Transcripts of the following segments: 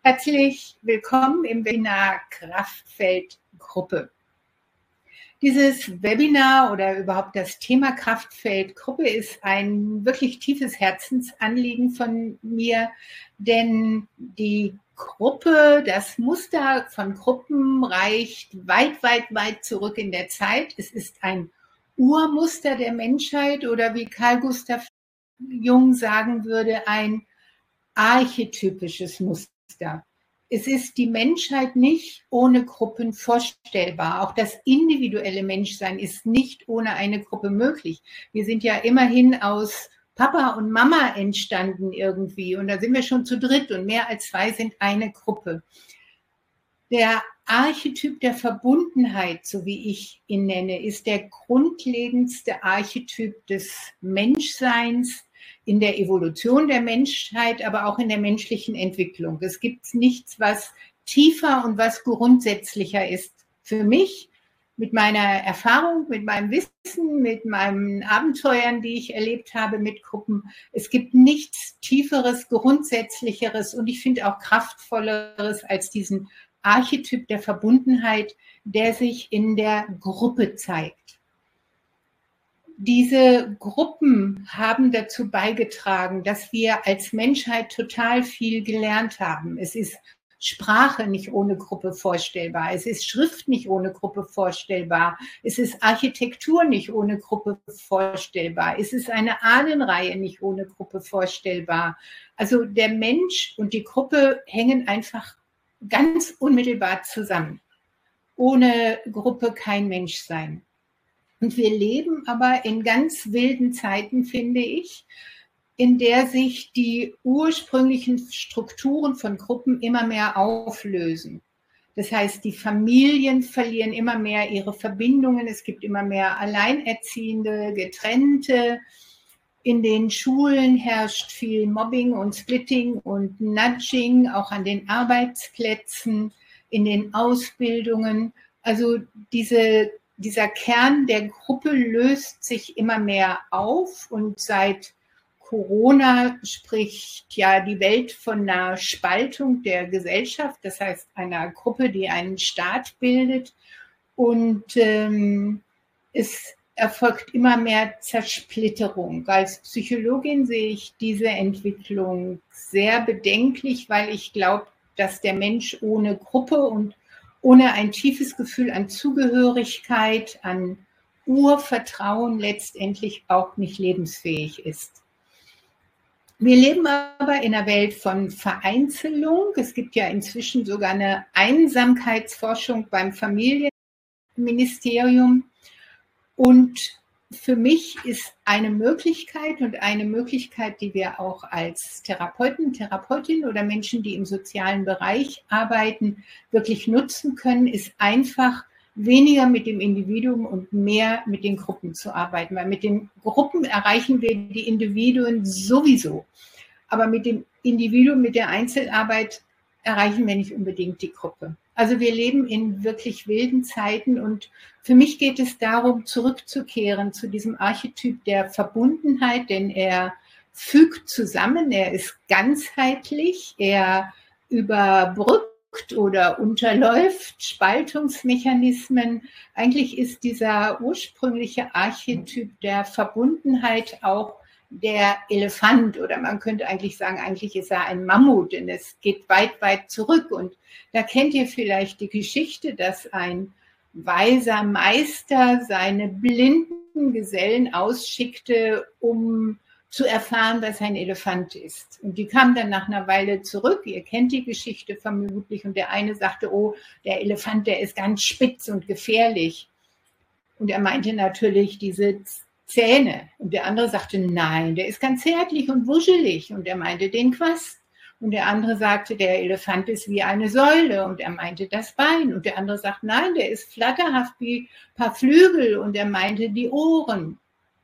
Herzlich willkommen im Webinar Kraftfeldgruppe. Dieses Webinar oder überhaupt das Thema Kraftfeldgruppe ist ein wirklich tiefes Herzensanliegen von mir, denn die Gruppe, das Muster von Gruppen reicht weit zurück in der Zeit. Es ist ein Urmuster der Menschheit oder wie Carl Gustav Jung sagen würde, ein archetypisches Muster. Es ist die Menschheit nicht ohne Gruppen vorstellbar. Auch das individuelle Menschsein ist nicht ohne eine Gruppe möglich. Wir sind ja immerhin aus Papa und Mama entstanden irgendwie und da sind wir schon zu dritt und mehr als zwei sind eine Gruppe. Der Archetyp der Verbundenheit, so wie ich ihn nenne, ist der grundlegendste Archetyp des Menschseins in der Evolution der Menschheit, aber auch in der menschlichen Entwicklung. Es gibt nichts, was tiefer und was grundsätzlicher ist für mich, mit meiner Erfahrung, mit meinem Wissen, mit meinen Abenteuern, die ich erlebt habe mit Gruppen. Es gibt nichts Tieferes, Grundsätzlicheres und ich finde auch Kraftvolleres als diesen Archetyp der Verbundenheit, der sich in der Gruppe zeigt. Diese Gruppen haben dazu beigetragen, dass wir als Menschheit total viel gelernt haben. Es ist Sprache nicht ohne Gruppe vorstellbar. Es ist Schrift nicht ohne Gruppe vorstellbar. Es ist Architektur nicht ohne Gruppe vorstellbar. Es ist eine Ahnenreihe nicht ohne Gruppe vorstellbar. Also der Mensch und die Gruppe hängen einfach ganz unmittelbar zusammen. Ohne Gruppe kein Menschsein. Und wir leben aber in ganz wilden Zeiten, finde ich, in der sich die ursprünglichen Strukturen von Gruppen immer mehr auflösen. Das heißt, die Familien verlieren immer mehr ihre Verbindungen. Es gibt immer mehr Alleinerziehende, Getrennte. In den Schulen herrscht viel Mobbing und Splitting und Nudging, auch an den Arbeitsplätzen, in den Ausbildungen. Also dieser Kern der Gruppe löst sich immer mehr auf und seit Corona spricht ja die Welt von einer Spaltung der Gesellschaft, das heißt einer Gruppe, die einen Staat bildet und es erfolgt immer mehr Zersplitterung. Als Psychologin sehe ich diese Entwicklung sehr bedenklich, weil ich glaube, dass der Mensch ohne Gruppe und ohne ein tiefes Gefühl an Zugehörigkeit, an Urvertrauen letztendlich auch nicht lebensfähig ist. Wir leben aber in einer Welt von Vereinzelung. Es gibt ja inzwischen sogar eine Einsamkeitsforschung beim Familienministerium. Und für mich ist eine Möglichkeit, die wir auch als Therapeuten, Therapeutin oder Menschen, die im sozialen Bereich arbeiten, wirklich nutzen können, ist einfach weniger mit dem Individuum und mehr mit den Gruppen zu arbeiten. Weil mit den Gruppen erreichen wir die Individuen sowieso. Aber mit dem Individuum, mit der Einzelarbeit erreichen wir nicht unbedingt die Gruppe. Also wir leben in wirklich wilden Zeiten und für mich geht es darum, zurückzukehren zu diesem Archetyp der Verbundenheit, denn er fügt zusammen, er ist ganzheitlich, er überbrückt oder unterläuft Spaltungsmechanismen. Eigentlich ist dieser ursprüngliche Archetyp der Verbundenheit auch der Elefant oder man könnte eigentlich sagen, eigentlich ist er ein Mammut, denn es geht weit zurück. Und da kennt ihr vielleicht die Geschichte, dass ein weiser Meister seine blinden Gesellen ausschickte, um zu erfahren, was ein Elefant ist. Und die kamen dann nach einer Weile zurück, ihr kennt die Geschichte vermutlich, und der eine sagte, oh, der Elefant, der ist ganz spitz und gefährlich. Und er meinte natürlich diese Zähne. Und der andere sagte, nein, der ist ganz zärtlich und wuschelig. Und er meinte den Quast. Und der andere sagte, der Elefant ist wie eine Säule. Und er meinte das Bein. Und der andere sagt, nein, der ist flatterhaft wie ein paar Flügel. Und er meinte die Ohren.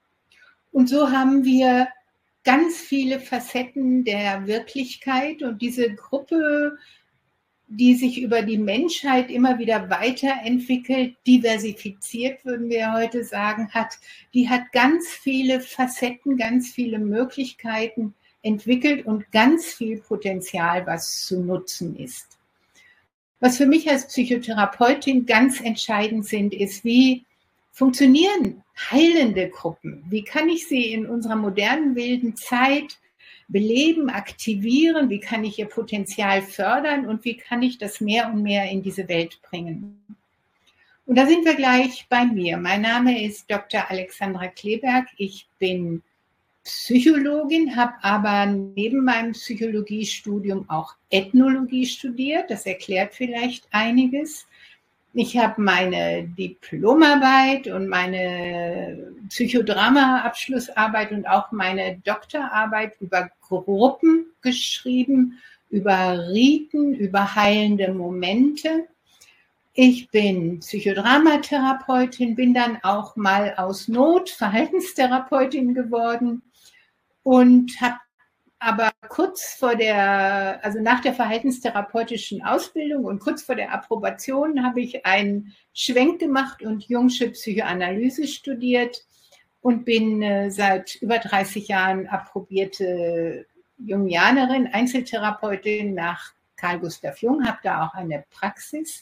Und so haben wir ganz viele Facetten der Wirklichkeit. Und diese Gruppe, die sich über die Menschheit immer wieder weiterentwickelt, diversifiziert, würden wir heute sagen, die hat ganz viele Facetten, ganz viele Möglichkeiten, entwickelt und ganz viel Potenzial, was zu nutzen ist. Was für mich als Psychotherapeutin ganz entscheidend sind, ist, wie funktionieren heilende Gruppen? Wie kann ich sie in unserer modernen, wilden Zeit beleben, aktivieren? Wie kann ich ihr Potenzial fördern? Und wie kann ich das mehr und mehr in diese Welt bringen? Und da sind wir gleich bei mir. Mein Name ist Dr. Alexandra Kleberg. Ich bin Psychologin, habe aber neben meinem Psychologiestudium auch Ethnologie studiert. Das erklärt vielleicht einiges. Ich habe meine Diplomarbeit und meine Psychodrama-Abschlussarbeit und auch meine Doktorarbeit über Gruppen geschrieben, über Riten, über heilende Momente. Ich bin Psychodramatherapeutin, bin dann auch mal aus Not Verhaltenstherapeutin geworden und habe aber nach der verhaltenstherapeutischen Ausbildung und kurz vor der Approbation habe ich einen Schwenk gemacht und Jungsche Psychoanalyse studiert und bin seit über 30 Jahren approbierte Jungianerin, Einzeltherapeutin nach Carl Gustav Jung, habe da auch eine Praxis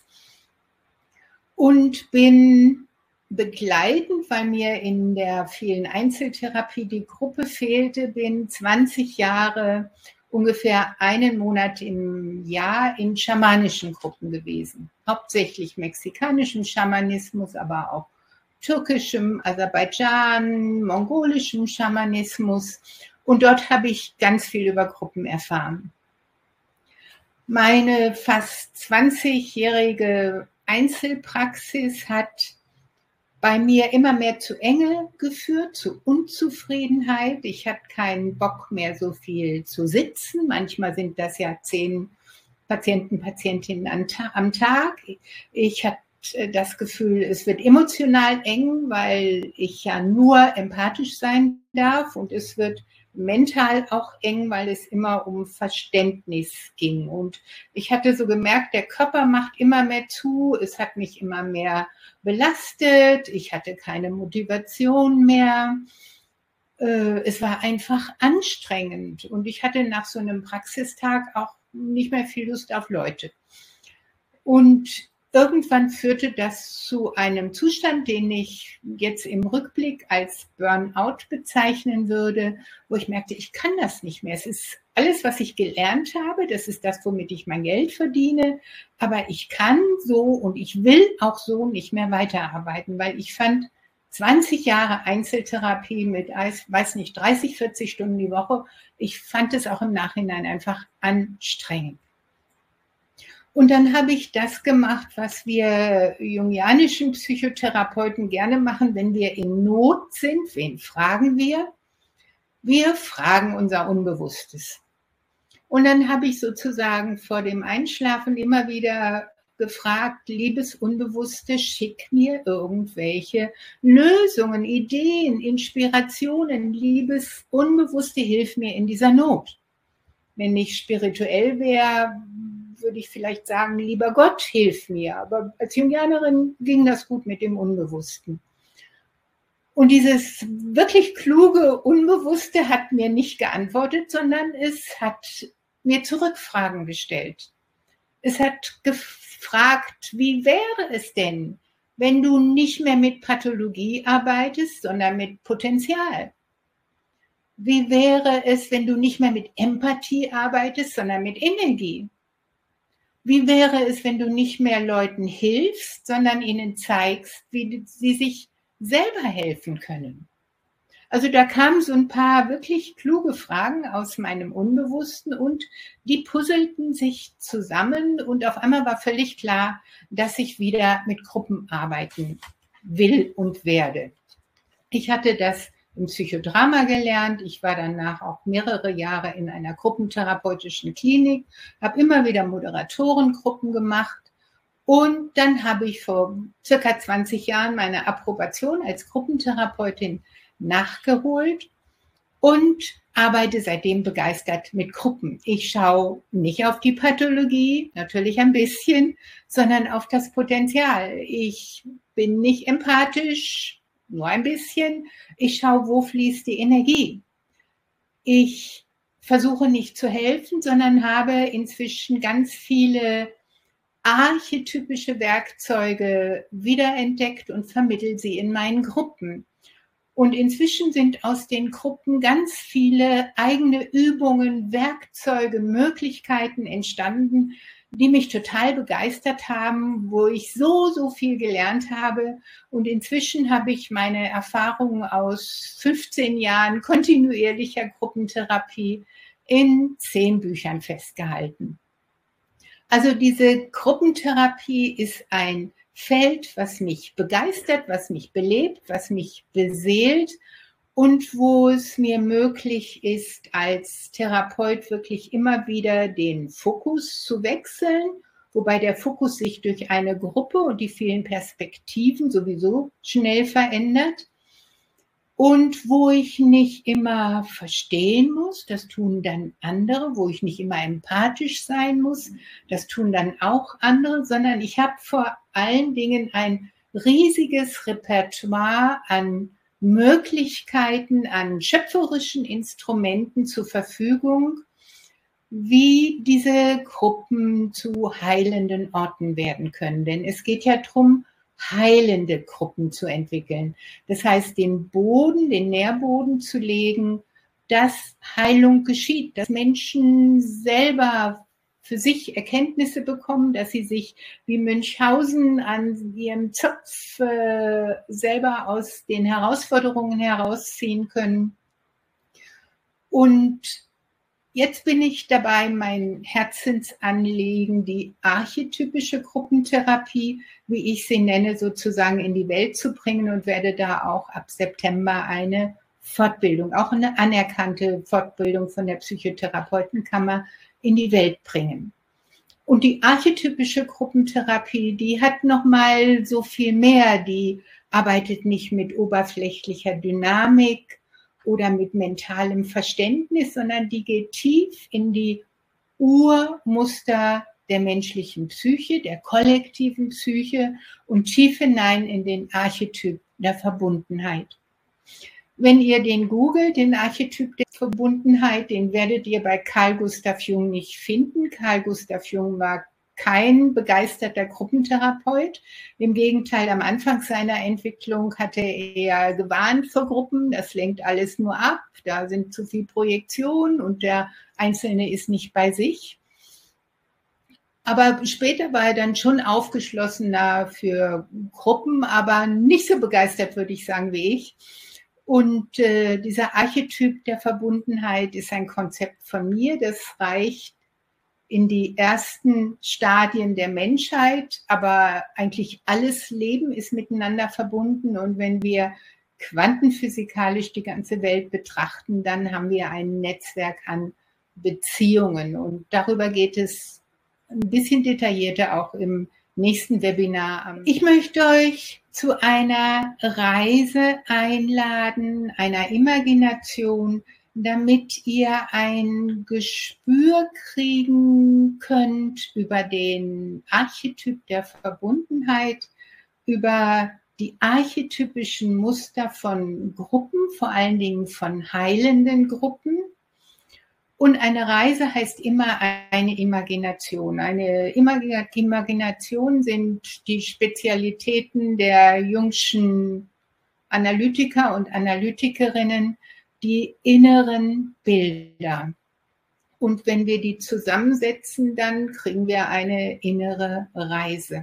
und bin begleitend, weil mir in der vielen Einzeltherapie die Gruppe fehlte, bin 20 Jahre, ungefähr einen Monat im Jahr in schamanischen Gruppen gewesen. Hauptsächlich mexikanischem Schamanismus, aber auch türkischem, Aserbaidschan, mongolischem Schamanismus. Und dort habe ich ganz viel über Gruppen erfahren. Meine fast 20-jährige Einzelpraxis hat bei mir immer mehr zu Enge geführt, zu Unzufriedenheit. Ich hatte keinen Bock mehr, so viel zu sitzen. Manchmal sind das ja 10 Patienten, Patientinnen am Tag. Ich hatte das Gefühl, es wird emotional eng, weil ich ja nur empathisch sein darf, und es wird mental auch eng, weil es immer um Verständnis ging. Und ich hatte so gemerkt, der Körper macht immer mehr zu, es hat mich immer mehr belastet, ich hatte keine Motivation mehr. Es war einfach anstrengend und ich hatte nach so einem Praxistag auch nicht mehr viel Lust auf Leute. Und irgendwann führte das zu einem Zustand, den ich jetzt im Rückblick als Burnout bezeichnen würde, wo ich merkte, ich kann das nicht mehr. Es ist alles, was ich gelernt habe, das ist das, womit ich mein Geld verdiene, aber ich kann so und ich will auch so nicht mehr weiterarbeiten, weil ich fand 20 Jahre Einzeltherapie mit, weiß nicht, 30, 40 Stunden die Woche, ich fand es auch im Nachhinein einfach anstrengend. Und dann habe ich das gemacht, was wir jungianischen Psychotherapeuten gerne machen, wenn wir in Not sind. Wen fragen wir? Wir fragen unser Unbewusstes. Und dann habe ich sozusagen vor dem Einschlafen immer wieder gefragt, liebes Unbewusste, schick mir irgendwelche Lösungen, Ideen, Inspirationen. Liebes Unbewusste, hilf mir in dieser Not. Wenn ich spirituell wäre, würde ich vielleicht sagen, lieber Gott, hilf mir. Aber als Jungianerin ging das gut mit dem Unbewussten. Und dieses wirklich kluge Unbewusste hat mir nicht geantwortet, sondern es hat mir Zurückfragen gestellt. Es hat gefragt, wie wäre es denn, wenn du nicht mehr mit Pathologie arbeitest, sondern mit Potenzial? Wie wäre es, wenn du nicht mehr mit Empathie arbeitest, sondern mit Energie? Wie wäre es, wenn du nicht mehr Leuten hilfst, sondern ihnen zeigst, wie sie sich selber helfen können? Also da kamen so ein paar wirklich kluge Fragen aus meinem Unbewussten und die puzzelten sich zusammen und auf einmal war völlig klar, dass ich wieder mit Gruppen arbeiten will und werde. Ich hatte das im Psychodrama gelernt. Ich war danach auch mehrere Jahre in einer gruppentherapeutischen Klinik, habe immer wieder Moderatorengruppen gemacht und dann habe ich vor circa 20 Jahren meine Approbation als Gruppentherapeutin nachgeholt und arbeite seitdem begeistert mit Gruppen. Ich schaue nicht auf die Pathologie, natürlich ein bisschen, sondern auf das Potenzial. Ich bin nicht empathisch, nur ein bisschen. Ich schaue, wo fließt die Energie. Ich versuche nicht zu helfen, sondern habe inzwischen ganz viele archetypische Werkzeuge wiederentdeckt und vermittle sie in meinen Gruppen. Und inzwischen sind aus den Gruppen ganz viele eigene Übungen, Werkzeuge, Möglichkeiten entstanden, die mich total begeistert haben, wo ich so viel gelernt habe. Und inzwischen habe ich meine Erfahrungen aus 15 Jahren kontinuierlicher Gruppentherapie in 10 Büchern festgehalten. Also diese Gruppentherapie ist ein Feld, was mich begeistert, was mich belebt, was mich beseelt und wo es mir möglich ist, als Therapeut wirklich immer wieder den Fokus zu wechseln, wobei der Fokus sich durch eine Gruppe und die vielen Perspektiven sowieso schnell verändert. Und wo ich nicht immer verstehen muss, das tun dann andere, wo ich nicht immer empathisch sein muss, das tun dann auch andere, sondern ich habe vor allen Dingen ein riesiges Repertoire an Möglichkeiten, an schöpferischen Instrumenten zur Verfügung, wie diese Gruppen zu heilenden Orten werden können. Denn es geht ja darum, heilende Gruppen zu entwickeln. Das heißt, den Boden, den Nährboden zu legen, dass Heilung geschieht, dass Menschen selber für sich Erkenntnisse bekommen, dass sie sich wie Münchhausen an ihrem Zopf selber aus den Herausforderungen herausziehen können. Und jetzt bin ich dabei, mein Herzensanliegen, die archetypische Gruppentherapie, wie ich sie nenne, sozusagen in die Welt zu bringen und werde da auch ab September eine Fortbildung, auch eine anerkannte Fortbildung von der Psychotherapeutenkammer in die Welt bringen. Und die archetypische Gruppentherapie, die hat nochmal so viel mehr, die arbeitet nicht mit oberflächlicher Dynamik oder mit mentalem Verständnis, sondern die geht tief in die Urmuster der menschlichen Psyche, der kollektiven Psyche und tief hinein in den Archetyp der Verbundenheit. Wenn ihr den googelt, den Archetyp der Verbundenheit, den werdet ihr bei Carl Gustav Jung nicht finden. Carl Gustav Jung war kein begeisterter Gruppentherapeut. Im Gegenteil, am Anfang seiner Entwicklung hatte er gewarnt vor Gruppen. Das lenkt alles nur ab. Da sind zu viel Projektion und der Einzelne ist nicht bei sich. Aber später war er dann schon aufgeschlossener für Gruppen, aber nicht so begeistert, würde ich sagen, wie ich. Und dieser Archetyp der Verbundenheit ist ein Konzept von mir, das reicht in die ersten Stadien der Menschheit, aber eigentlich alles Leben ist miteinander verbunden. Und wenn wir quantenphysikalisch die ganze Welt betrachten, dann haben wir ein Netzwerk an Beziehungen. Und darüber geht es ein bisschen detaillierter auch im nächsten Webinar. Ich möchte euch zu einer Reise einladen, einer Imagination, damit ihr ein Gespür kriegen könnt über den Archetyp der Verbundenheit, über die archetypischen Muster von Gruppen, vor allen Dingen von heilenden Gruppen. Und eine Reise heißt immer eine Imagination. Eine Imagination sind die Spezialitäten der Jungschen Analytiker und Analytikerinnen, die inneren Bilder. Und wenn wir die zusammensetzen, dann kriegen wir eine innere Reise.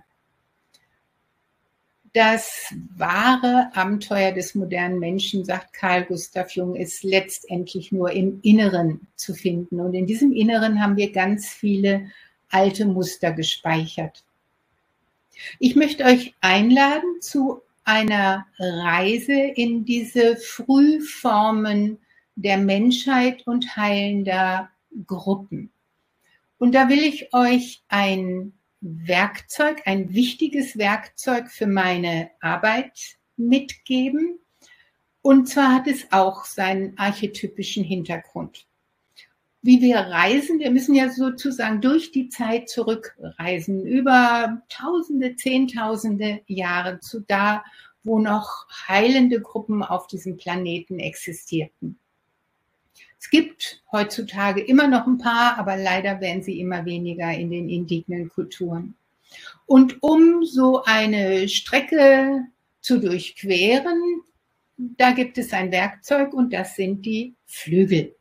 Das wahre Abenteuer des modernen Menschen, sagt Carl Gustav Jung, ist letztendlich nur im Inneren zu finden. Und in diesem Inneren haben wir ganz viele alte Muster gespeichert. Ich möchte euch einladen zu einer Reise in diese Frühformen der Menschheit und heilender Gruppen. Und da will ich euch ein Werkzeug, ein wichtiges Werkzeug für meine Arbeit mitgeben. Und zwar hat es auch seinen archetypischen Hintergrund. Wie wir reisen, wir müssen ja sozusagen durch die Zeit zurückreisen, über Tausende, Zehntausende Jahre zu da, wo noch heilende Gruppen auf diesem Planeten existierten. Es gibt heutzutage immer noch ein paar, aber leider werden sie immer weniger in den indigenen Kulturen. Und um so eine Strecke zu durchqueren, da gibt es ein Werkzeug und das sind die Flügel.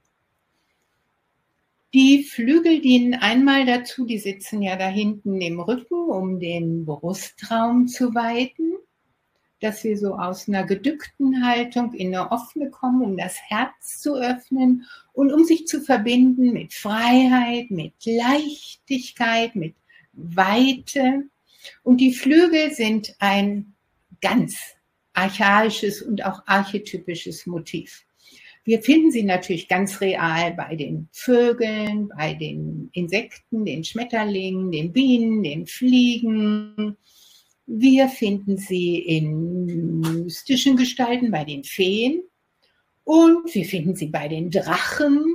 Die Flügel dienen einmal dazu, die sitzen ja da hinten im Rücken, um den Brustraum zu weiten, dass wir so aus einer gedückten Haltung in eine offene kommen, um das Herz zu öffnen und um sich zu verbinden mit Freiheit, mit Leichtigkeit, mit Weite. Und die Flügel sind ein ganz archaisches und auch archetypisches Motiv. Wir finden sie natürlich ganz real bei den Vögeln, bei den Insekten, den Schmetterlingen, den Bienen, den Fliegen. Wir finden sie in mystischen Gestalten bei den Feen und wir finden sie bei den Drachen,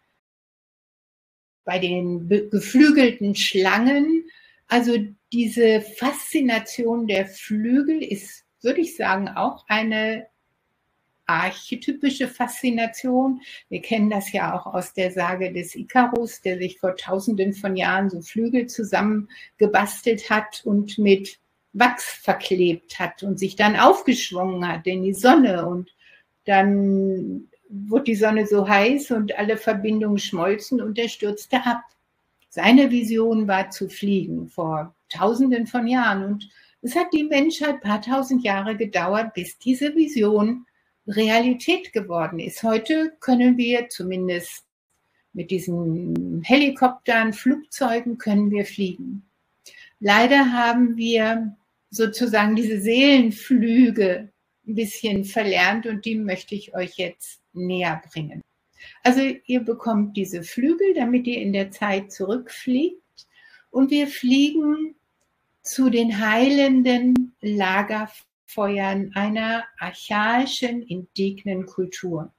bei den geflügelten Schlangen. Also diese Faszination der Flügel ist, würde ich sagen, auch eine archetypische Faszination. Wir kennen das ja auch aus der Sage des Ikarus, der sich vor Tausenden von Jahren so Flügel zusammengebastelt hat und mit Wachs verklebt hat und sich dann aufgeschwungen hat in die Sonne. Und dann wurde die Sonne so heiß und alle Verbindungen schmolzen und er stürzte ab. Seine Vision war zu fliegen vor Tausenden von Jahren. Und es hat die Menschheit ein paar tausend Jahre gedauert, bis diese Vision Realität geworden ist. Heute können wir zumindest mit diesen Helikoptern, Flugzeugen können wir fliegen. Leider haben wir sozusagen diese Seelenflüge ein bisschen verlernt und die möchte ich euch jetzt näher bringen. Also ihr bekommt diese Flügel, damit ihr in der Zeit zurückfliegt und wir fliegen zu den heilenden Lagerfeuern einer archaischen, indigenen Kultur.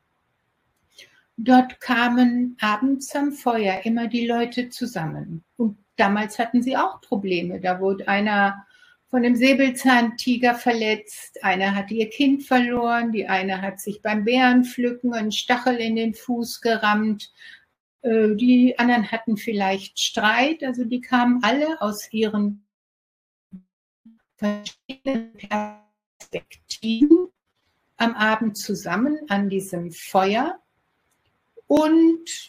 Dort kamen abends am Feuer immer die Leute zusammen. Und damals hatten sie auch Probleme. Da wurde einer von einem Säbelzahntiger verletzt, einer hat ihr Kind verloren, die eine hat sich beim Beerenpflücken einen Stachel in den Fuß gerammt, die anderen hatten vielleicht Streit, also die kamen alle aus ihren verschiedenen Perspektiven am Abend zusammen an diesem Feuer und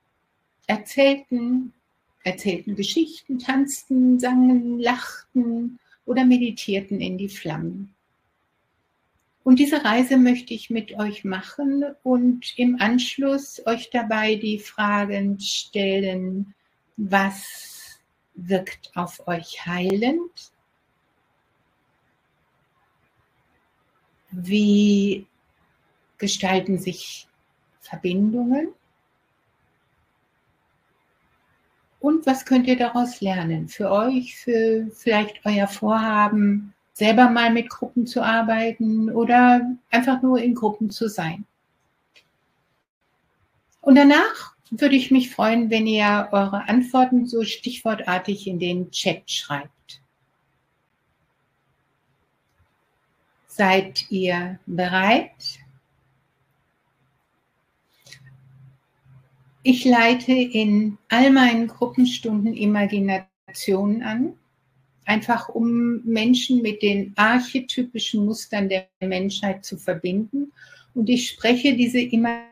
erzählten Geschichten, tanzten, sangen, lachten oder meditierten in die Flammen. Und diese Reise möchte ich mit euch machen und im Anschluss euch dabei die Fragen stellen, was wirkt auf euch heilend? Wie gestalten sich Verbindungen? Und was könnt ihr daraus lernen? Für euch, für vielleicht euer Vorhaben, selber mal mit Gruppen zu arbeiten oder einfach nur in Gruppen zu sein. Und danach würde ich mich freuen, wenn ihr eure Antworten so stichwortartig in den Chat schreibt. Seid ihr bereit? Ich leite in all meinen Gruppenstunden Imaginationen an, einfach um Menschen mit den archetypischen Mustern der Menschheit zu verbinden. Und ich spreche diese Imaginationen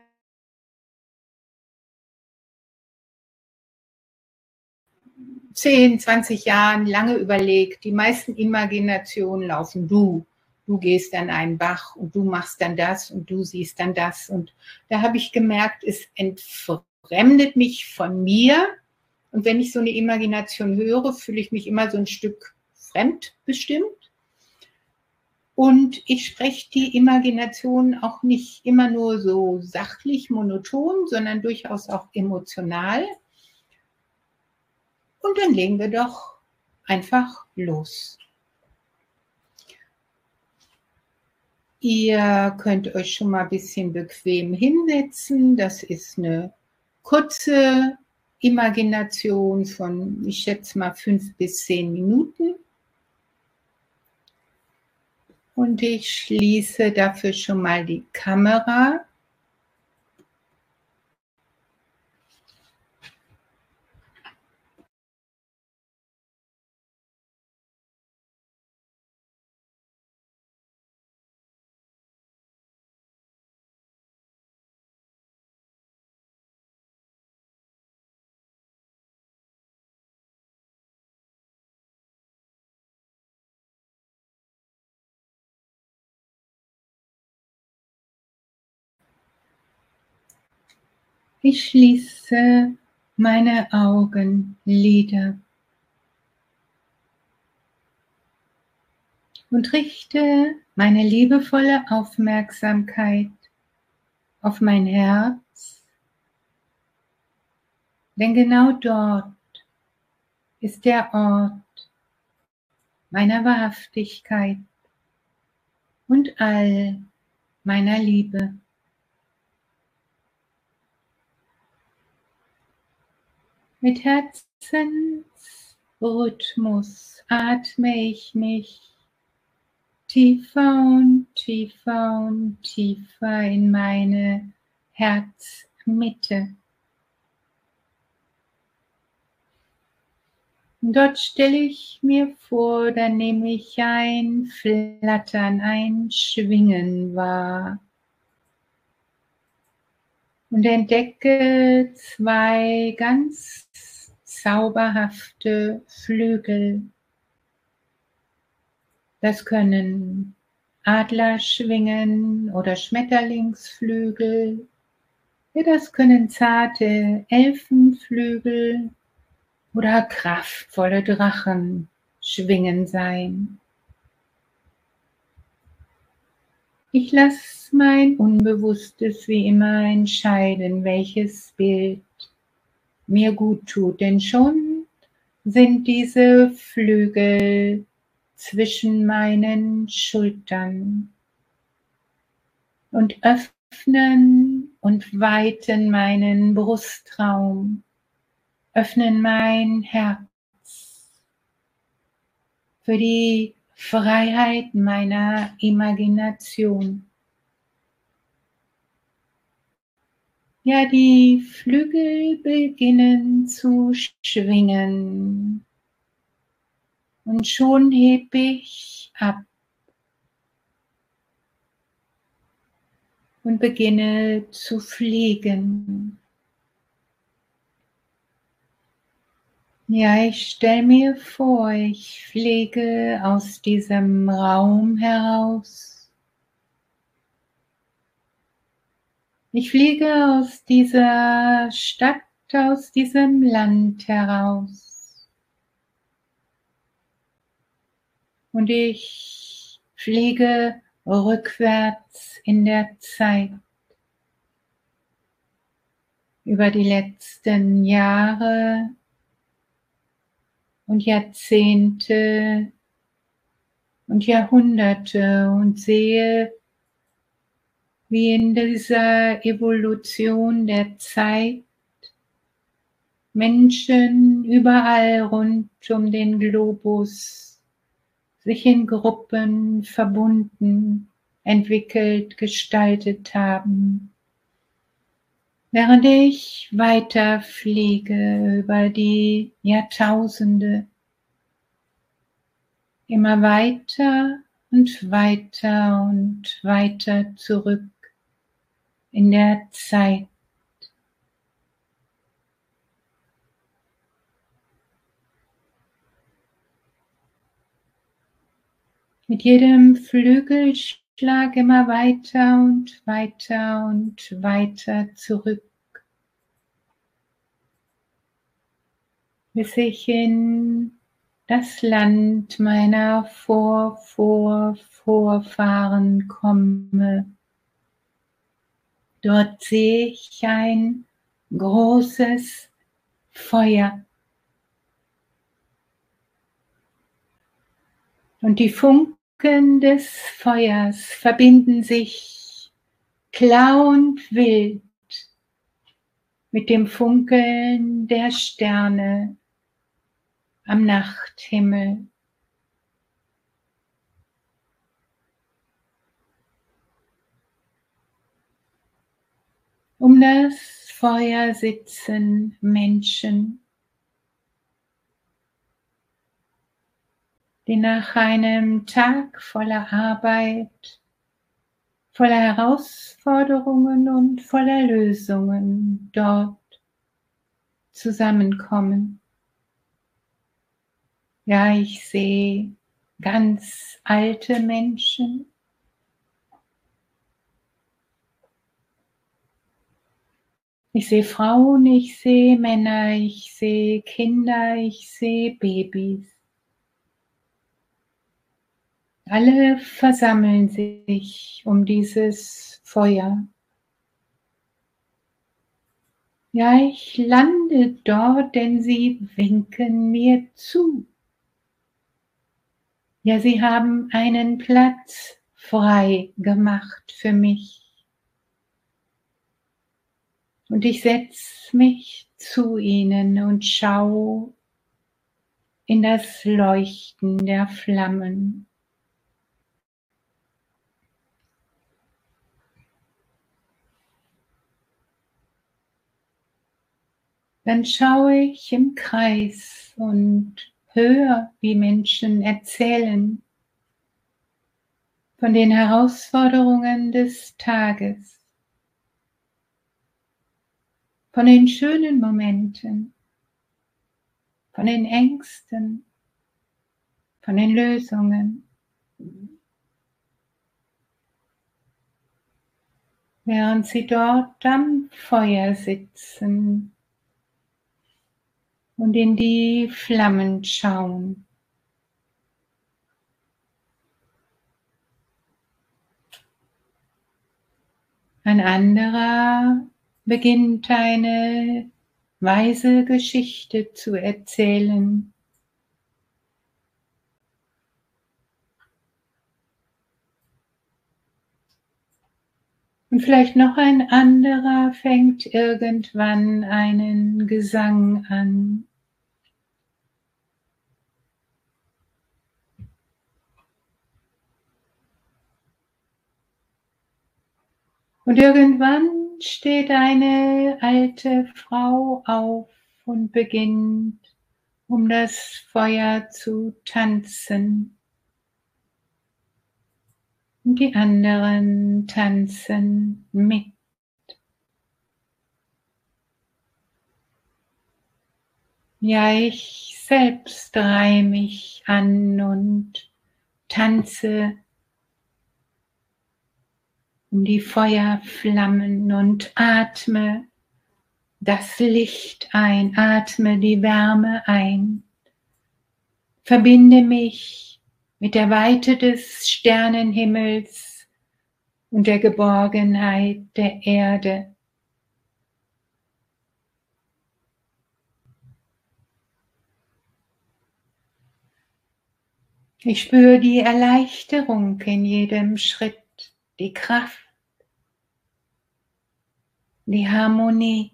10, 20 Jahren lange überlegt. Die meisten Imaginationen laufen du. Du gehst an einen Bach und du machst dann das und du siehst dann das. Und da habe ich gemerkt, es entfremdet mich von mir. Und wenn ich so eine Imagination höre, fühle ich mich immer so ein Stück fremdbestimmt. Und ich spreche die Imagination auch nicht immer nur so sachlich, monoton, sondern durchaus auch emotional. Und dann legen wir doch einfach los. Ihr könnt euch schon mal ein bisschen bequem hinsetzen. Das ist eine kurze Imagination von, ich schätze mal, 5 bis 10 Minuten. Und ich schließe dafür schon mal die Kamera. Ich schließe meine Augenlider und richte meine liebevolle Aufmerksamkeit auf mein Herz, denn genau dort ist der Ort meiner Wahrhaftigkeit und all meiner Liebe. Mit Herzensrhythmus atme ich mich tiefer und tiefer und tiefer in meine Herzmitte. Und dort stelle ich mir vor, da nehme ich ein Flattern, ein Schwingen wahr und entdecke zwei ganz zauberhafte Flügel. Das können Adlerschwingen oder Schmetterlingsflügel, ja, das können zarte Elfenflügel oder kraftvolle Drachenschwingen sein. Ich lasse mein Unbewusstes wie immer entscheiden, welches Bild mir gut tut, denn schon sind diese Flügel zwischen meinen Schultern und öffnen und weiten meinen Brustraum, öffnen mein Herz für die Freiheit meiner Imagination. Ja, die Flügel beginnen zu schwingen und schon heb ich ab und beginne zu fliegen. Ja, ich stelle mir vor, ich fliege aus diesem Raum heraus. Ich fliege aus dieser Stadt, aus diesem Land heraus. Und ich fliege rückwärts in der Zeit über die letzten Jahre und Jahrzehnte und Jahrhunderte und sehe, wie in dieser Evolution der Zeit Menschen überall rund um den Globus sich in Gruppen verbunden, entwickelt, gestaltet haben. Während ich weiter fliege über die Jahrtausende, immer weiter und weiter und weiter zurück in der Zeit. Mit jedem Flügelschlag immer weiter und weiter und weiter zurück, bis ich in das Land meiner Vorfahren komme. Dort sehe ich ein großes Feuer. Und die Funken des Feuers verbinden sich klar und wild mit dem Funkeln der Sterne am Nachthimmel. Um das Feuer sitzen Menschen, die nach einem Tag voller Arbeit, voller Herausforderungen und voller Lösungen dort zusammenkommen. Ja, ich sehe ganz alte Menschen, Ich sehe Frauen, ich sehe Männer, ich sehe Kinder, ich sehe Babys. Alle versammeln sich um dieses Feuer. Ja, ich lande dort, denn sie winken mir zu. Ja, sie haben einen Platz frei gemacht für mich. Und ich setze mich zu ihnen und schaue in das Leuchten der Flammen. Dann schaue ich im Kreis und höre, wie Menschen erzählen von den Herausforderungen des Tages, von den schönen Momenten, von den Ängsten, von den Lösungen. Während sie dort am Feuer sitzen und in die Flammen schauen. Ein anderer beginnt eine weise Geschichte zu erzählen. Und vielleicht noch ein anderer fängt irgendwann einen Gesang an. Und irgendwann steht eine alte Frau auf und beginnt um das Feuer zu tanzen. Und die anderen tanzen mit. Ja, ich selbst reihe mich an und tanze um die Feuerflammen und atme das Licht ein, atme die Wärme ein, verbinde mich mit der Weite des Sternenhimmels und der Geborgenheit der Erde. Ich spüre die Erleichterung in jedem Schritt, die Kraft, die Harmonie,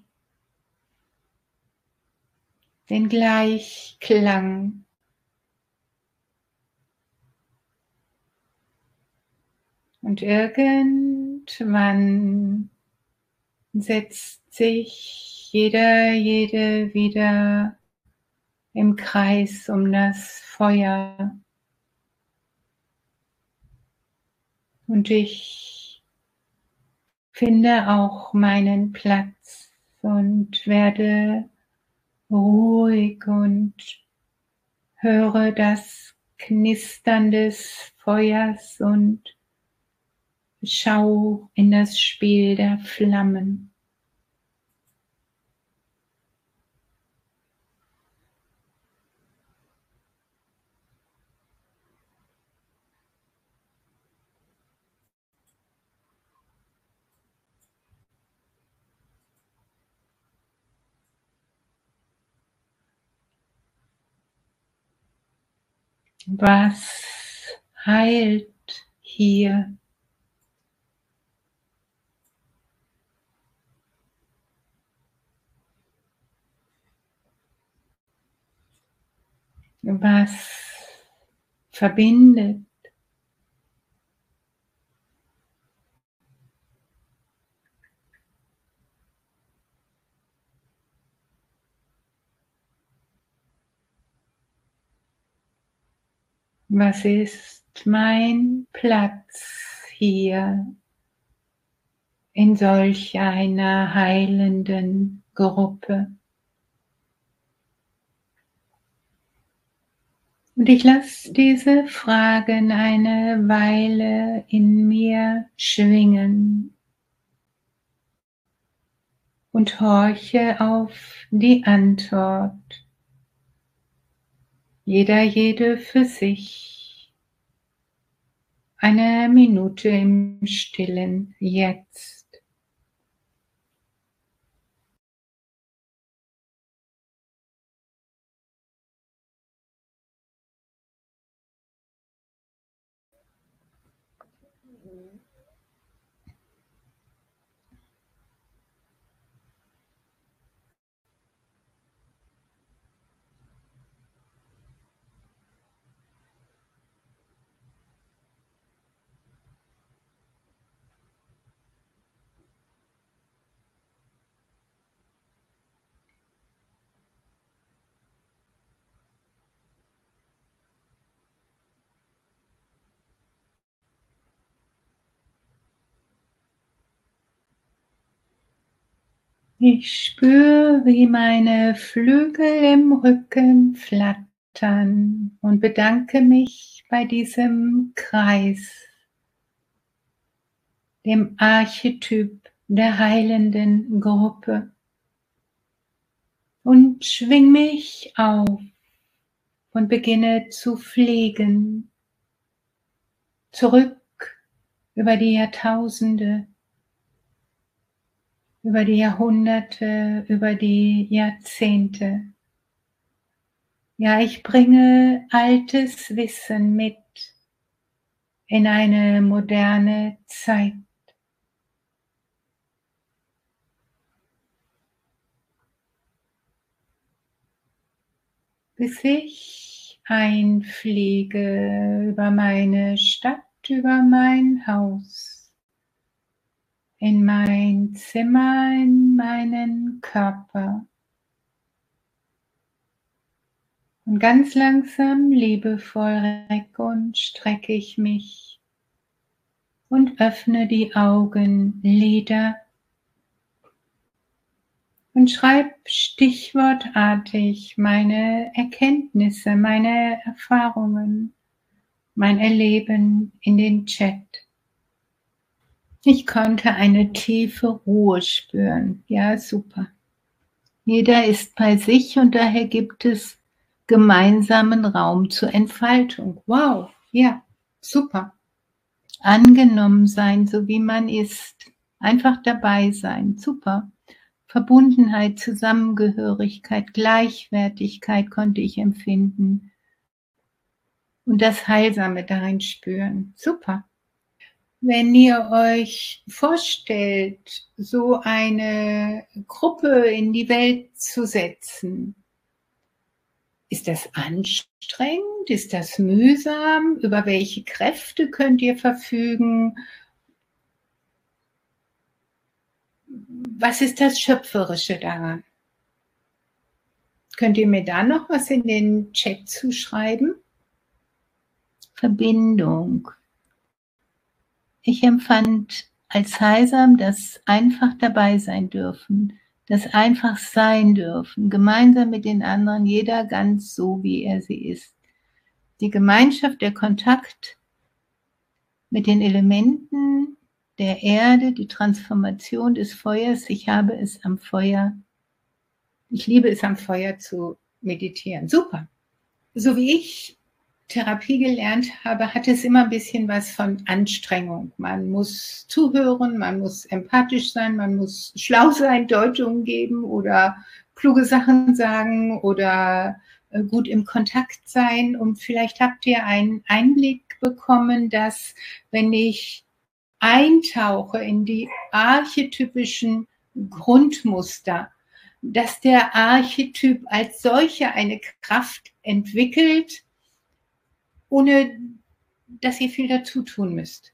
den Gleichklang. Und irgendwann setzt sich jede wieder im Kreis um das Feuer. Und ich finde auch meinen Platz und werde ruhig und höre das Knistern des Feuers und schau in das Spiel der Flammen. Was heilt hier? Was verbindet? Was ist mein Platz hier in solch einer heilenden Gruppe? Und ich lasse diese Fragen eine Weile in mir schwingen. und horche auf die Antwort. Jeder, jede für sich. Eine Minute im Stillen jetzt. Ich spüre, wie meine Flügel im Rücken flattern und bedanke mich bei diesem Kreis, dem Archetyp der heilenden Gruppe, und schwing mich auf und beginne zu fliegen, zurück über die Jahrtausende, über die Jahrhunderte, über die Jahrzehnte. Ja, ich bringe altes Wissen mit in eine moderne Zeit. Bis ich einfliege über meine Stadt, über mein Haus, in mein Zimmer, in meinen Körper. Und ganz langsam, liebevoll recke und strecke ich mich und öffne die Augenlider und schreibe stichwortartig meine Erkenntnisse, meine Erfahrungen, mein Erleben in den Chat. Ich konnte eine tiefe Ruhe spüren. Ja, super. Jeder ist bei sich und daher gibt es gemeinsamen Raum zur Entfaltung. Wow, ja, super. Angenommen sein, so wie man ist. Einfach dabei sein. Super. Verbundenheit, Zusammengehörigkeit, Gleichwertigkeit konnte ich empfinden. Und das Heilsame darin spüren. Super. Wenn ihr euch vorstellt, so eine Gruppe in die Welt zu setzen, ist das anstrengend? Ist das mühsam? Über welche Kräfte könnt ihr verfügen? Was ist das Schöpferische daran? Könnt ihr mir da noch was in den Chat zuschreiben? Verbindung. Ich empfand als heilsam das einfach dabei sein dürfen, das einfach sein dürfen, gemeinsam mit den anderen, jeder ganz so, wie er sie ist. Die Gemeinschaft, der Kontakt mit den Elementen der Erde, die Transformation des Feuers. Ich habe es am Feuer, ich liebe es am Feuer zu meditieren. Super. So wie ich Therapie gelernt habe, hat es immer ein bisschen was von Anstrengung. Man muss zuhören, man muss empathisch sein, man muss schlau sein, Deutungen geben oder kluge Sachen sagen oder gut im Kontakt sein. Und vielleicht habt ihr einen Einblick bekommen, dass wenn ich eintauche in die archetypischen Grundmuster, dass der Archetyp als solcher eine Kraft entwickelt, ohne dass ihr viel dazu tun müsst.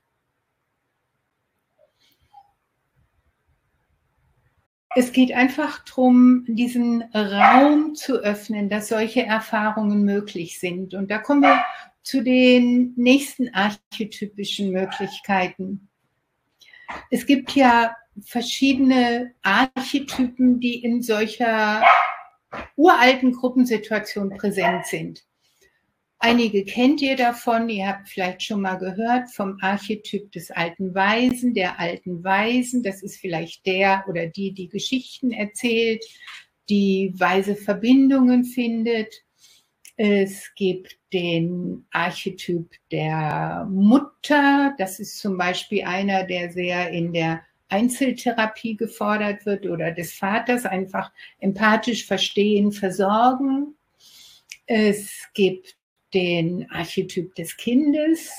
Es geht einfach darum, diesen Raum zu öffnen, dass solche Erfahrungen möglich sind. Und da kommen wir zu den nächsten archetypischen Möglichkeiten. Es gibt ja verschiedene Archetypen, die in solcher uralten Gruppensituation präsent sind. Einige kennt ihr davon, ihr habt vielleicht schon mal gehört vom Archetyp des alten Weisen, der alten Weisen. Das ist vielleicht der oder die Geschichten erzählt, die weise Verbindungen findet. Es gibt den Archetyp der Mutter. Das ist zum Beispiel einer, der sehr in der Einzeltherapie gefordert wird, oder des Vaters, einfach empathisch verstehen, versorgen. Es gibt den Archetyp des Kindes,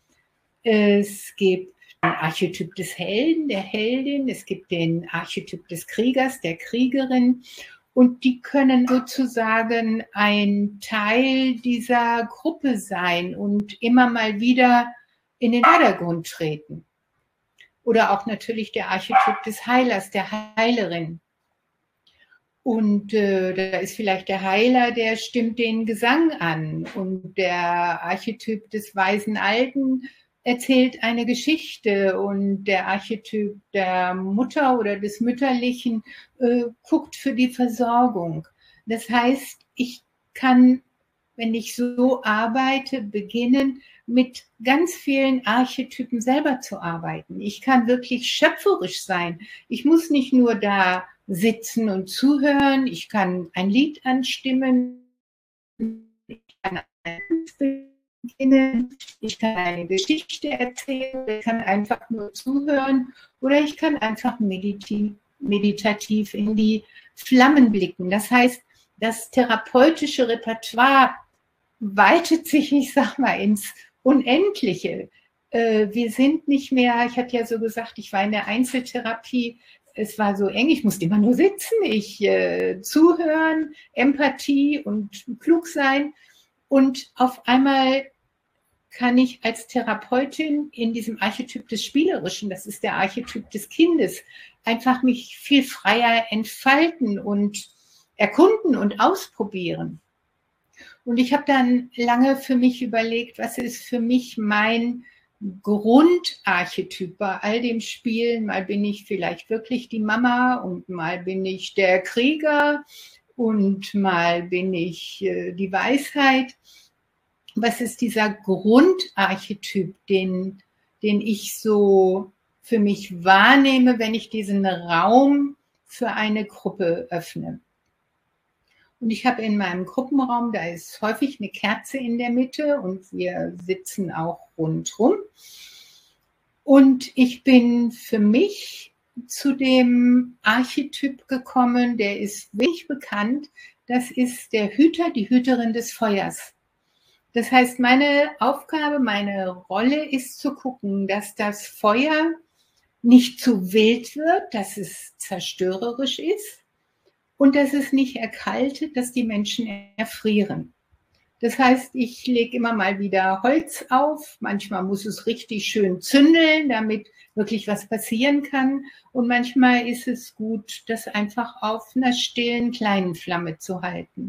es gibt den Archetyp des Helden, der Heldin, es gibt den Archetyp des Kriegers, der Kriegerin, und die können sozusagen ein Teil dieser Gruppe sein und immer mal wieder in den Vordergrund treten. Oder auch natürlich der Archetyp des Heilers, der Heilerin. Und da ist vielleicht der Heiler, der stimmt den Gesang an. Und der Archetyp des weisen Alten erzählt eine Geschichte. Und der Archetyp der Mutter oder des Mütterlichen guckt für die Versorgung. Das heißt, ich kann, wenn ich so arbeite, beginnen, mit ganz vielen Archetypen selber zu arbeiten. Ich kann wirklich schöpferisch sein. Ich muss nicht nur da sitzen und zuhören, ich kann ein Lied anstimmen, ich kann beginnen, ich kann eine Geschichte erzählen, ich kann einfach nur zuhören oder ich kann einfach meditativ in die Flammen blicken. Das heißt, das therapeutische Repertoire weitet sich, ich sag mal, ins Unendliche. Wir sind nicht mehr, ich hatte ja so gesagt, ich war in der Einzeltherapie, es war so eng, ich musste immer nur sitzen, zuhören, Empathie und klug sein. Und auf einmal kann ich als Therapeutin in diesem Archetyp des Spielerischen, das ist der Archetyp des Kindes, einfach mich viel freier entfalten und erkunden und ausprobieren. Und ich habe dann lange für mich überlegt, was ist für mich mein Grundarchetyp bei all dem Spielen. Mal bin ich vielleicht wirklich die Mama und mal bin ich der Krieger und mal bin ich die Weisheit. Was ist dieser Grundarchetyp, den ich so für mich wahrnehme, wenn ich diesen Raum für eine Gruppe öffne? Und ich habe in meinem Gruppenraum, da ist häufig eine Kerze in der Mitte und wir sitzen auch rundherum. Und ich bin für mich zu dem Archetyp gekommen, der ist wenig bekannt. Das ist der Hüter, die Hüterin des Feuers. Das heißt, meine Aufgabe, meine Rolle ist zu gucken, dass das Feuer nicht zu wild wird, dass es zerstörerisch ist, und dass es nicht erkaltet, dass die Menschen erfrieren. Das heißt, ich lege immer mal wieder Holz auf. Manchmal muss es richtig schön zündeln, damit wirklich was passieren kann. Und manchmal ist es gut, das einfach auf einer stillen kleinen Flamme zu halten.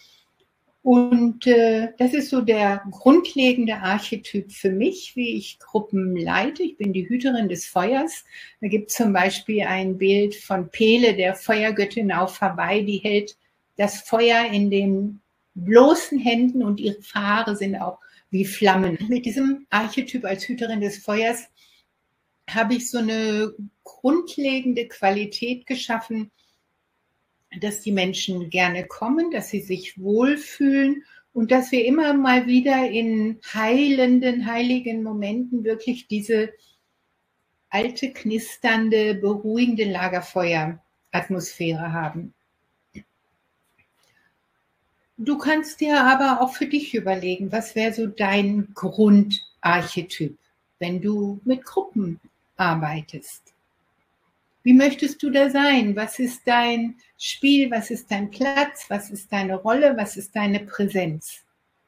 Und das ist so der grundlegende Archetyp für mich, wie ich Gruppen leite. Ich bin die Hüterin des Feuers. Da gibt es zum Beispiel ein Bild von Pele, der Feuergöttin auf Hawaii, die hält das Feuer in den bloßen Händen und ihre Haare sind auch wie Flammen. Mit diesem Archetyp als Hüterin des Feuers habe ich so eine grundlegende Qualität geschaffen, dass die Menschen gerne kommen, dass sie sich wohlfühlen und dass wir immer mal wieder in heilenden, heiligen Momenten wirklich diese alte, knisternde, beruhigende Lagerfeueratmosphäre haben. Du kannst dir aber auch für dich überlegen, was wäre so dein Grundarchetyp, wenn du mit Gruppen arbeitest. Wie möchtest du da sein? Was ist dein Spiel? Was ist dein Platz? Was ist deine Rolle? Was ist deine Präsenz?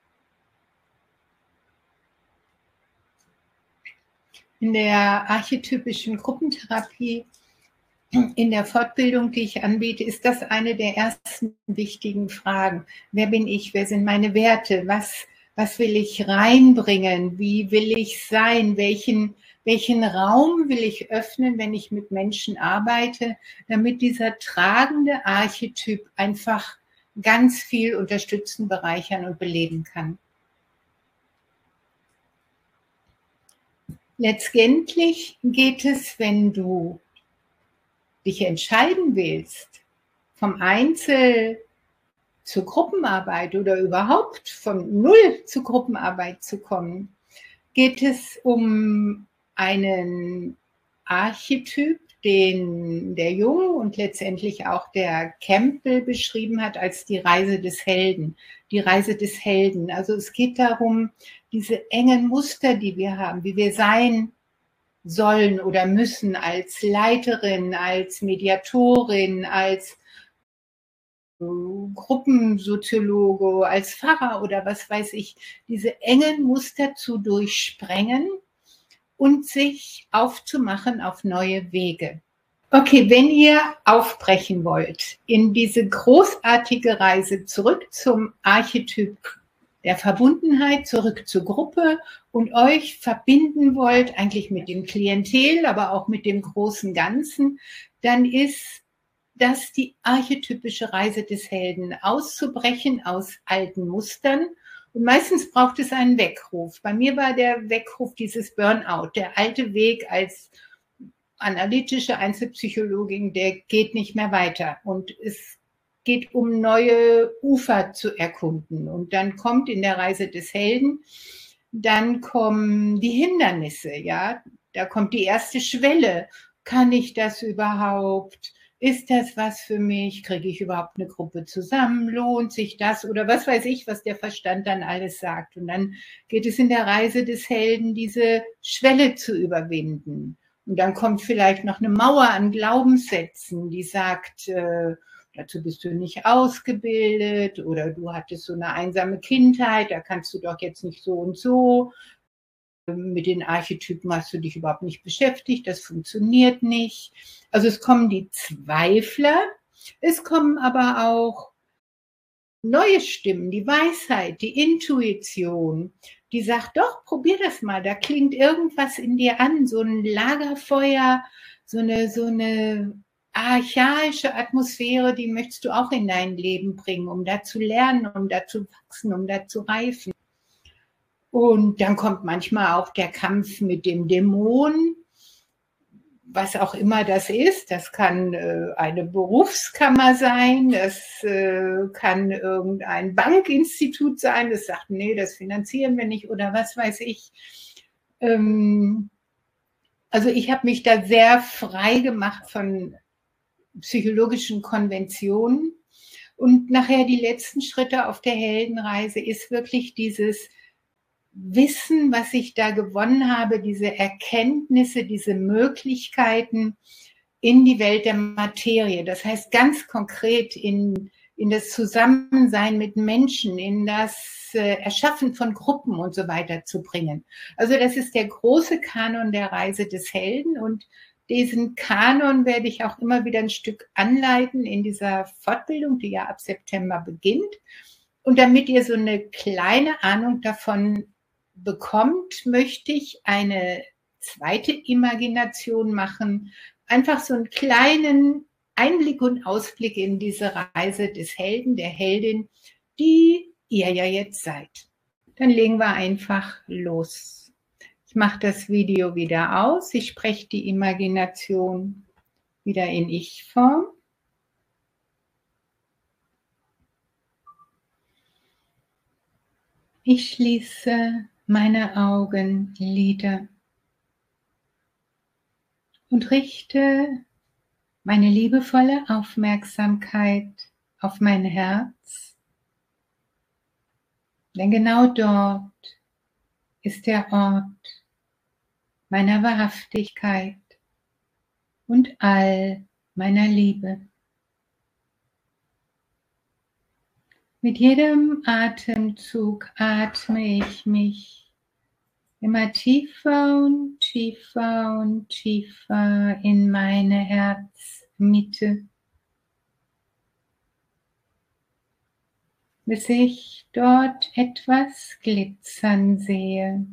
In der archetypischen Gruppentherapie, in der Fortbildung, die ich anbiete, ist das eine der ersten wichtigen Fragen. Wer bin ich? Wer sind meine Werte? Was will ich reinbringen? Wie will ich sein? Welchen Raum will ich öffnen, wenn ich mit Menschen arbeite, damit dieser tragende Archetyp einfach ganz viel unterstützen, bereichern und beleben kann? Letztendlich geht es, wenn du dich entscheiden willst, vom Einzel zur Gruppenarbeit oder überhaupt von Null zur Gruppenarbeit zu kommen, geht es um einen Archetyp, den der Jung und letztendlich auch der Campbell beschrieben hat als die Reise des Helden. Die Reise des Helden. Also es geht darum, diese engen Muster, die wir haben, wie wir sein sollen oder müssen als Leiterin, als Mediatorin, als Gruppensoziologe, als Pfarrer oder was weiß ich, diese engen Muster zu durchsprengen und sich aufzumachen auf neue Wege. Okay, wenn ihr aufbrechen wollt in diese großartige Reise zurück zum Archetyp der Verbundenheit, zurück zur Gruppe und euch verbinden wollt, eigentlich mit dem Klientel, aber auch mit dem großen Ganzen, dann ist das die archetypische Reise des Helden, auszubrechen aus alten Mustern. Und meistens braucht es einen Weckruf. Bei mir war der Weckruf dieses Burnout, der alte Weg als analytische Einzelpsychologin, der geht nicht mehr weiter. Und es geht um neue Ufer zu erkunden. Und dann kommt in der Reise des Helden, dann kommen die Hindernisse, ja. Da kommt die erste Schwelle. Kann ich das überhaupt? Ist das was für mich? Kriege ich überhaupt eine Gruppe zusammen? Lohnt sich das? Oder was weiß ich, was der Verstand dann alles sagt. Und dann geht es in der Reise des Helden, diese Schwelle zu überwinden. Und dann kommt vielleicht noch eine Mauer an Glaubenssätzen, die sagt, dazu bist du nicht ausgebildet oder du hattest so eine einsame Kindheit, da kannst du doch jetzt nicht so und so. Mit den Archetypen hast du dich überhaupt nicht beschäftigt, das funktioniert nicht. Also es kommen die Zweifler, es kommen aber auch neue Stimmen, die Weisheit, die Intuition, die sagt, doch, probier das mal, da klingt irgendwas in dir an, so ein Lagerfeuer, so eine archaische Atmosphäre, die möchtest du auch in dein Leben bringen, um da zu lernen, um da zu wachsen, um da zu reifen. Und dann kommt manchmal auch der Kampf mit dem Dämon, was auch immer das ist. Das kann eine Berufskammer sein, das kann irgendein Bankinstitut sein, das sagt, nee, das finanzieren wir nicht oder was weiß ich. Also ich habe mich da sehr frei gemacht von psychologischen Konventionen. Und nachher die letzten Schritte auf der Heldenreise ist wirklich dieses Wissen, was ich da gewonnen habe, diese Erkenntnisse, diese Möglichkeiten in die Welt der Materie. Das heißt ganz konkret in das Zusammensein mit Menschen, in das Erschaffen von Gruppen und so weiter zu bringen. Also das ist der große Kanon der Reise des Helden und diesen Kanon werde ich auch immer wieder ein Stück anleiten in dieser Fortbildung, die ja ab September beginnt. Und damit ihr so eine kleine Ahnung davon bekommt, möchte ich eine zweite Imagination machen. Einfach so einen kleinen Einblick und Ausblick in diese Reise des Helden, der Heldin, die ihr ja jetzt seid. Dann legen wir einfach los. Ich mache das Video wieder aus. Ich spreche die Imagination wieder in Ich-Form. Ich schließe meine Augenlider und richte meine liebevolle Aufmerksamkeit auf mein Herz, denn genau dort ist der Ort meiner Wahrhaftigkeit und all meiner Liebe. Mit jedem Atemzug atme ich mich immer tiefer und tiefer und tiefer in meine Herzmitte, bis ich dort etwas glitzern sehe.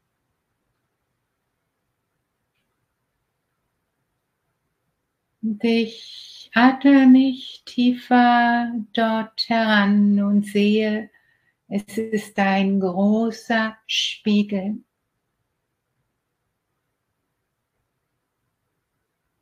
Und ich atme mich tiefer dort heran und sehe, es ist ein großer Spiegel.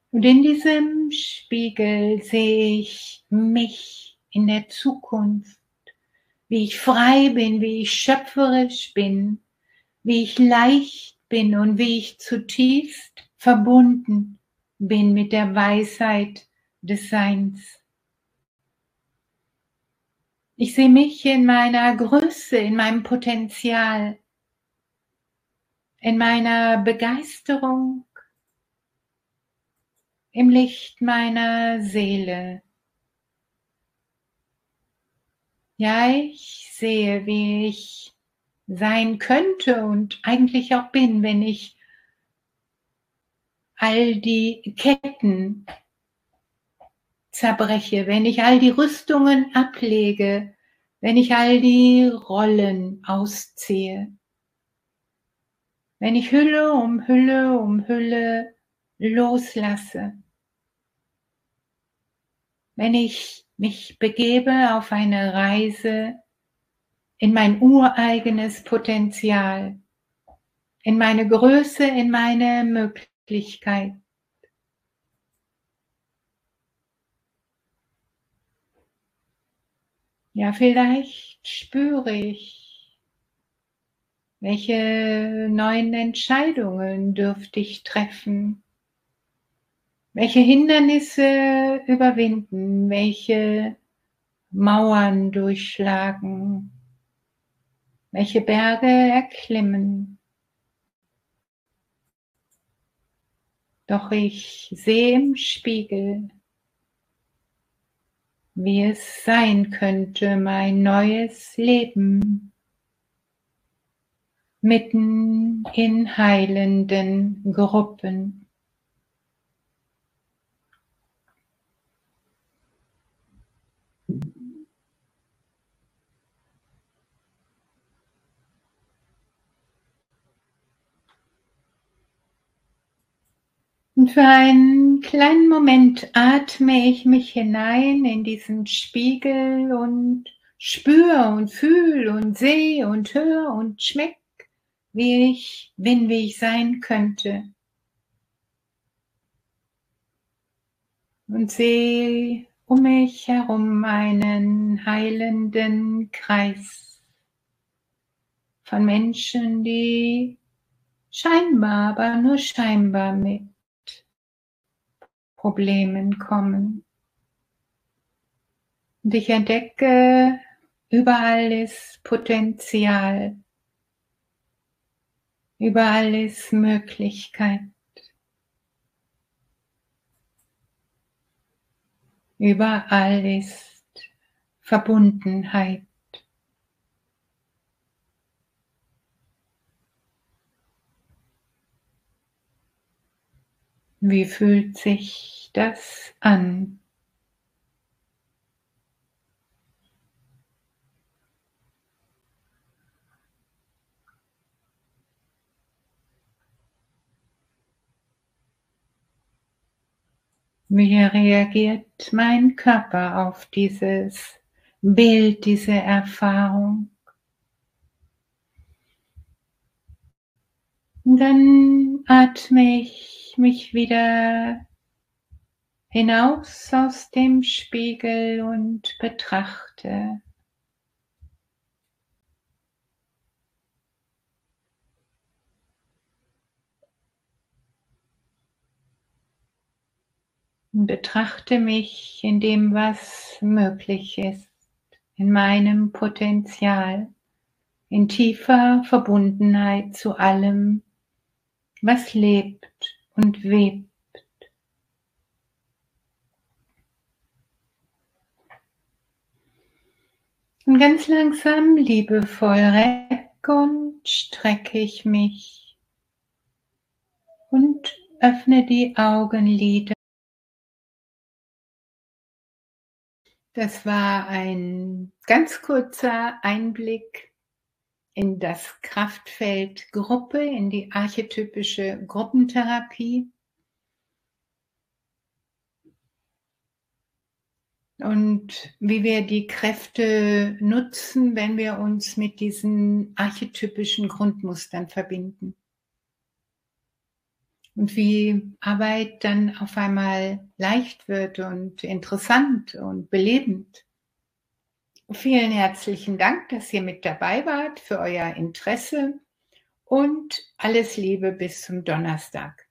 Und in diesem Spiegel sehe ich mich in der Zukunft, wie ich frei bin, wie ich schöpferisch bin, wie ich leicht bin und wie ich zutiefst verbunden bin mit der Weisheit des Seins. Ich sehe mich in meiner Größe, in meinem Potenzial, in meiner Begeisterung, im Licht meiner Seele. Ja, ich sehe, wie ich sein könnte und eigentlich auch bin, wenn ich all die Ketten zerbreche, wenn ich all die Rüstungen ablege, wenn ich all die Rollen ausziehe, wenn ich Hülle um Hülle um Hülle loslasse, wenn ich mich begebe auf eine Reise in mein ureigenes Potenzial, in meine Größe, in meine Möglichkeit. Ja, vielleicht spüre ich, welche neuen Entscheidungen dürfte ich treffen, welche Hindernisse überwinden, welche Mauern durchschlagen, welche Berge erklimmen. Doch ich sehe im Spiegel, wie es sein könnte, mein neues Leben mitten in heilenden Gruppen. Und für einen kleinen Moment atme ich mich hinein in diesen Spiegel und spüre und fühle und sehe und höre und schmecke, wie ich bin, wie ich sein könnte. Und sehe um mich herum einen heilenden Kreis von Menschen, die scheinbar, aber nur scheinbar mit Problemen kommen. Und ich entdecke, überall ist Potenzial, überall ist Möglichkeit, überall ist Verbundenheit. Wie fühlt sich das an? Wie reagiert mein Körper auf dieses Bild, diese Erfahrung? Und dann atme ich mich wieder hinaus aus dem Spiegel und betrachte. Und betrachte mich in dem, was möglich ist, in meinem Potenzial, in tiefer Verbundenheit zu allem, was lebt und webt. Und ganz langsam, liebevoll recke und strecke ich mich und öffne die Augenlider. Das war ein ganz kurzer Einblick in das Kraftfeld Gruppe, in die archetypische Gruppentherapie. Und wie wir die Kräfte nutzen, wenn wir uns mit diesen archetypischen Grundmustern verbinden. und wie Arbeit dann auf einmal leicht wird und interessant und belebend. Vielen herzlichen Dank, dass ihr mit dabei wart, für euer Interesse und alles Liebe bis zum Donnerstag.